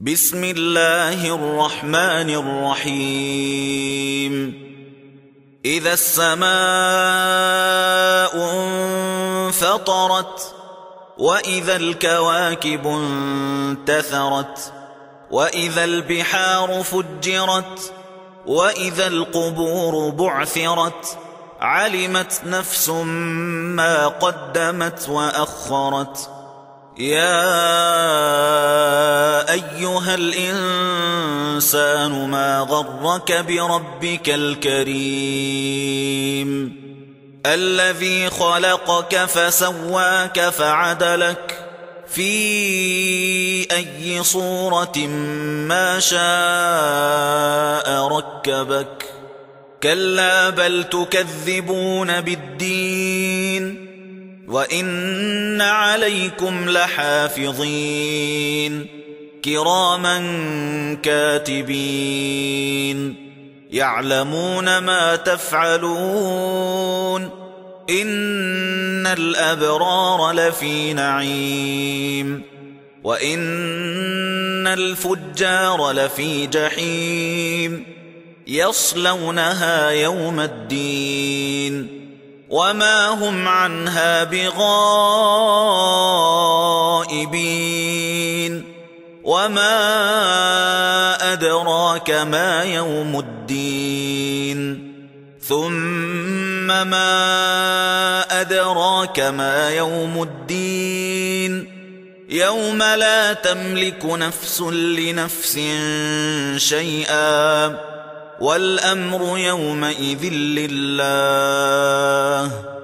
بسم الله الرحمن الرحيم إذا السماء انفطرت وإذا الكواكب انتثرت وإذا البحار فجرت وإذا القبور بعثرت علمت نفس ما قدمت وأخرت يا أيها الإنسان ما غرك بربك الكريم الذي خلقك فسواك فعدلك في أي صورة ما شاء ركبك كلا بل تكذبون بالدين وإن عليكم لحافظين كراما كاتبين يعلمون ما تفعلون إن الأبرار لفي نعيم وإن الفجار لفي جحيم يصلونها يوم الدين وما هم عنها بغائبين وما أدراك ما يوم الدين ثم ما أدراك ما يوم الدين يوم لا تملك نفس لنفس شيئا والأمر يومئذ لله